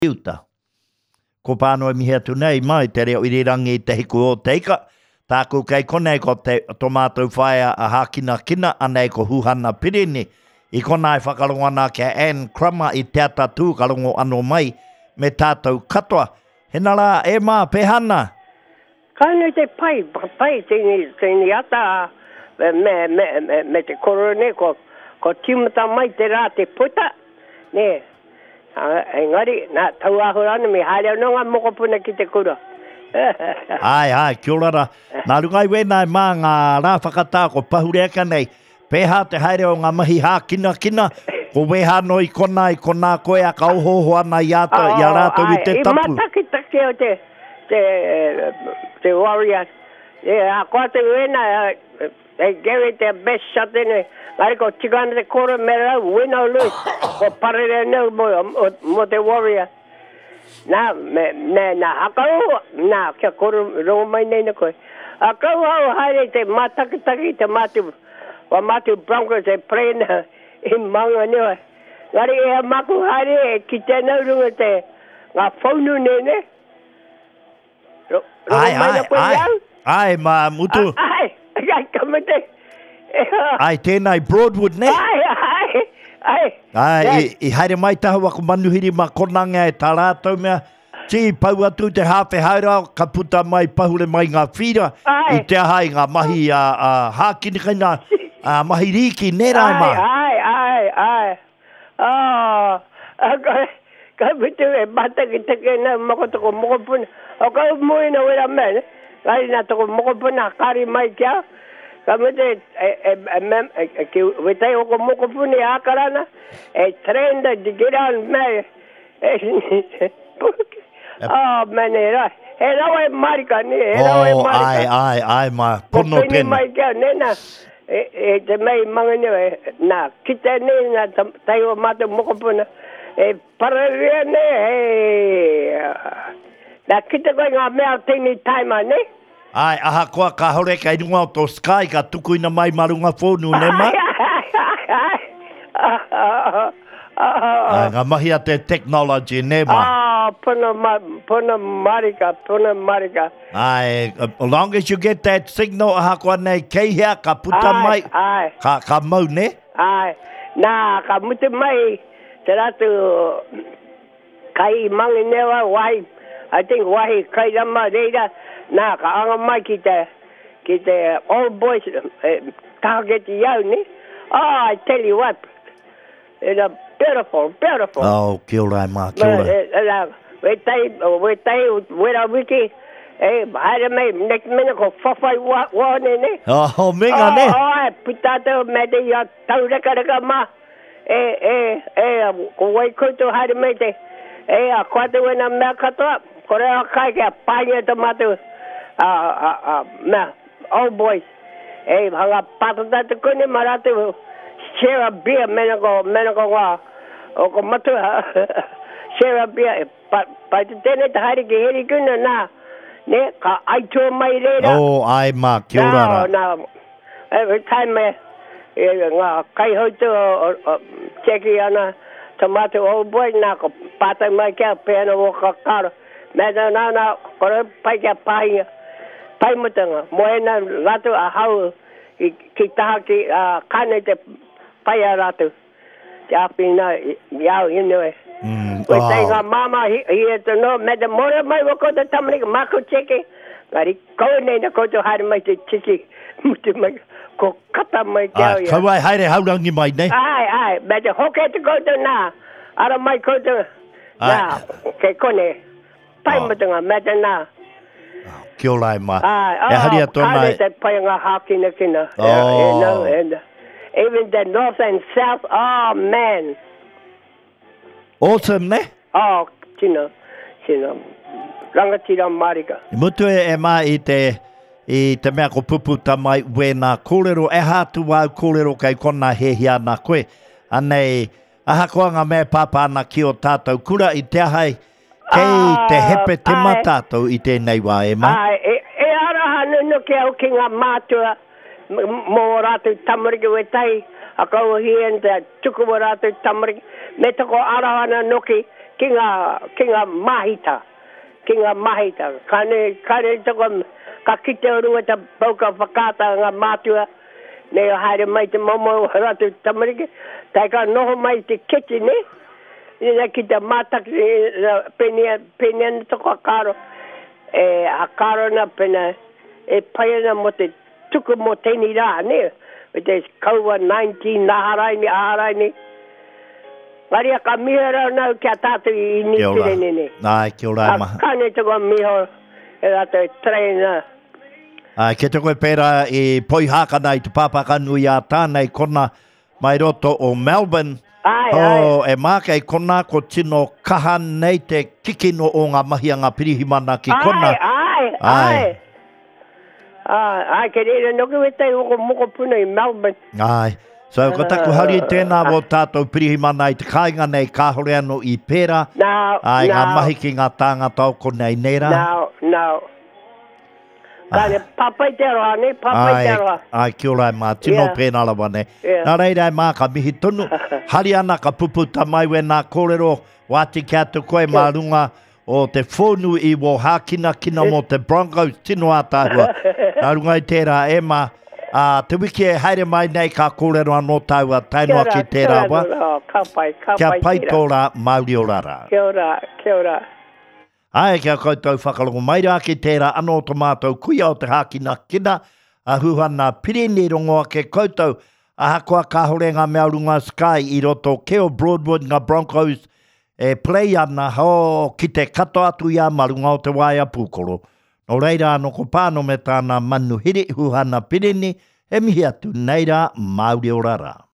Iuta. Ko pānoa mihi atu nei mai te reo irirangi te hiku o teika. Tāku kei konei ko te tomato whaia a hākina kina anei ko huhana pirini. I konai whakarongo ana kia Anne Crummer i te ata tūkarongo ano mai me tātou katoa. Hena rā e mā pehana? Kāna te pai tēni ata me te korone ko timata mai te rā te puta. Ne, engari, nā tau ahurana me haere nonga mokopuna ki te kura. ai, kia ora. Nā rungai wēnai mā ngā rā whakatā ko pahureaka nei. Pēhā te haere o ngā mahi hākina kina. Ko weha no i kona koe a ka ohoho ana i rātou i te tapu. I matakitaki o te warriors. A koa te wēna, Gary te best shot in ngari ko tigana te kora me rau, wina o lui. Ko parere neu mo te warrior. Nā hakau, kia kora rongo mai nei na koe. Hakau hau haere te matakitaki te matu. Wa matu Broncos e prena I manga niwa. Ngari e maku haere ki tēnau runga te ngā whaunu nene. Ai, mā mutu. Ai, kamate. Ai, tēnai Broadwood, ne? Ai, I haere mai taha wako manuhiri ma konanga e tā rātou mea. Ti, pau atu te hāpe haera, ka puta mai pahure mai ngā whira. I te ahai ngā mahi hākini kaina, mahi riki, ne rai mā. Ai. Ka putu e bata ki teke na makotoko mokopuna. O ka muina wera mene. Kai na toko mokopuna kari mai kia. Ka mute ki wetai oko mokopuni akarana. E trenda di giran me. Oh, mene rai. He rawa e marika ni. Ai, ma. Pono tēnā. Mai kia nena. E te mei mangani na kita ni na tayo mata mokopuna. E pararia ne na kita koe ngā mea tēni taima ne. Ai, aha koa ka hore ka inunga o tō Sky ka tukuina mai marunga whonu ne ma. Ngā mahi a te technology ne ma. Puna marika. Ai, as long as you get that signal aha koa nei keihea ka puta mai. Ka mau ne. Ai, nā ka mutu mai. Te ratu kai mangi newa wahi, I think wahi kai rama reira, nā ka anga mai ki te old boys target iau ni. I tell you what, it's beautiful. Oh, kia ora mā, kia ora. Wetai, wera wiki, haere mai, next minute ko whawhai wane ne. Oh, minga ne. Putato me te ia tau reka mā. Ko wai koutou haere mai te, a koate wena mea katoa, kore a kai kia paia te matu, mea, old boys, hanga patata te kone maratu, share a beer, mena ko wā, o ko matu, share a beer, pa te tēne te haere ki heri kuna nā, ne, ka aitua mai reira. Oh, ai mā, kia ora. Nā, every time ngā kai houtu o teki ana tomato old boy nā ko pata mai kia pēna o kakaro. Mēta nā kore pai kia pai mutanga. Moena ratu a hau ki taha ki kane te pai a ratu. Te api nā iau inue. Koe tei ngā mama hi e to no mēta mora mai wako te tamarika mako teki. Ngari koe nei na koutou haere mai te tiki mutu mai. Ko kata mai kia ia. Kau ai haere haurangi mai nei. Ai, me te hoke te koutou nā. Ara mai koutou. Nā, ke kone. Pai mutunga, me te nā. Kia ora mā. E hari atona. Kāre te pai ngā hākina kina. Even the north and south, oh man. Awesome, ne? Oh, tino. Rangatira marika. Mutu e mā I te mea ko pupu tamai wēnā kōrero, e hātu wau kōrero kei kona hehia nā koe. Anei, aha koa ngā mea pāpāna ki o tātou kura I te ahai, kei te hepe te matātou I tēnei wā e mā. E ara hanu no ke au ki ngā mātua mō rātou tamariki wetai, a kau hien te tuku mō rātou tamariki, me tako ara hana noki Kinga mahita. Kinga mahita. Kane toko ka kite orua ta pauka whakata ngā mātua. Nei o haere mai te momo ratu tamariki. Tai ka noho mai te keti ne. Ina ki te mātaki penia toko a karo. A karo na pena paiana mo te tuku mo teni rā ne. Te kaua 19 aharai ni. Maria ka miho rau nau kia tātou I ni pire nene. Ai, kia ora maha. Kane toko miho rātou trainer. Ai, ke te koe pēra poi hākana I te pāpaka nui a tānei kona mai roto o Melbourne. Ai. E māka I kona ko tino kaha nei te kikino o ngā mahi a ngā pirihimana ki kona. Ai. Ke reira noke wetei moko puna I Melbourne. Ai. So, ko taku hari tēnā wō tātou pirihimana I te kāinga nei ka hore anō I pēra. Ai, ngā mahi ki ngā tāngata o konei neira. No. Tāne, papai te roha ne, papai te roha. Ai, kia ora mā, tino pēnā lawa ne. Nā reira mā ka mihi tonu. Hari ana ka pupu tamai we nā kōrero wāti kia te koe mā runga o te whonu I wō hākina mo te Broncos tino ātāhua. Nā runga I tērā mā. Te wiki e haere mai nei ka kōrero anō tāua tainoa ki tērā wa. Kia pai tōra Māori o rara. Kia ora. Ai, kia koutou whakalongo mai rā ki tērā anō tomātou kuia o te hākina kina. A huhana pireni rongoa ke koutou. A hakoa ka hore ngā mea runga Sky I roto keo Broadwood ngā Broncos play ana ki te kato atu ia marunga o te waia pūkoro. No reira anō ko pāno me tāna manuhiri huhana pireni, he mihi atu neira Māori o rara.